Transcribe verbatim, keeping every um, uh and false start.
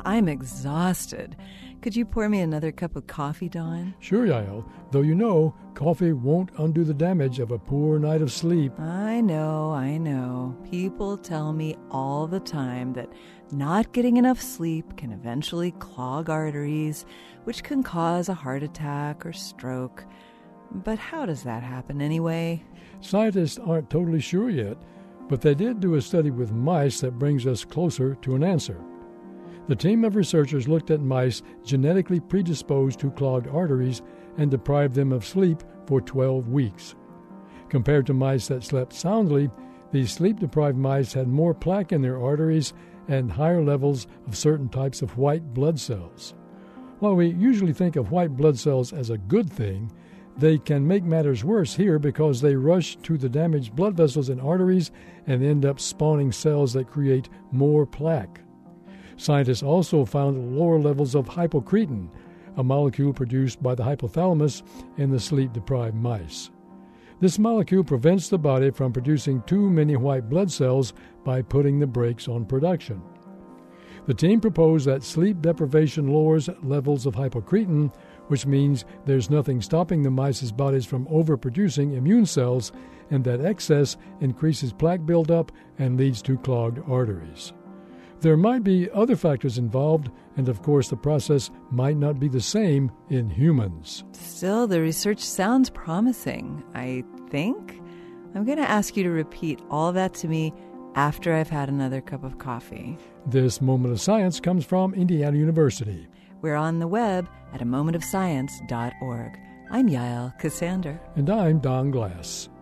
I'm exhausted. Could you pour me another cup of coffee, Don? Sure, Yael. Though you know, coffee won't undo the damage of a poor night of sleep. I know, I know. People tell me all the time that not getting enough sleep can eventually clog arteries, which can cause a heart attack or stroke. But how does that happen anyway? Scientists aren't totally sure yet, but they did do a study with mice that brings us closer to an answer. The team of researchers looked at mice genetically predisposed to clogged arteries and deprived them of sleep for twelve weeks. Compared to mice that slept soundly, these sleep-deprived mice had more plaque in their arteries and higher levels of certain types of white blood cells. While we usually think of white blood cells as a good thing, they can make matters worse here because they rush to the damaged blood vessels and arteries and end up spawning cells that create more plaque. Scientists also found lower levels of hypocretin, a molecule produced by the hypothalamus in the sleep-deprived mice. This molecule prevents the body from producing too many white blood cells by putting the brakes on production. The team proposed that sleep deprivation lowers levels of hypocretin, which means there's nothing stopping the mice's bodies from overproducing immune cells, and that excess increases plaque buildup and leads to clogged arteries. There might be other factors involved, and of course the process might not be the same in humans. Still, the research sounds promising, I think. I'm going to ask you to repeat all that to me after I've had another cup of coffee. This Moment of Science comes from Indiana University. We're on the web at a moment of science dot org. I'm Yael Cassander. And I'm Don Glass.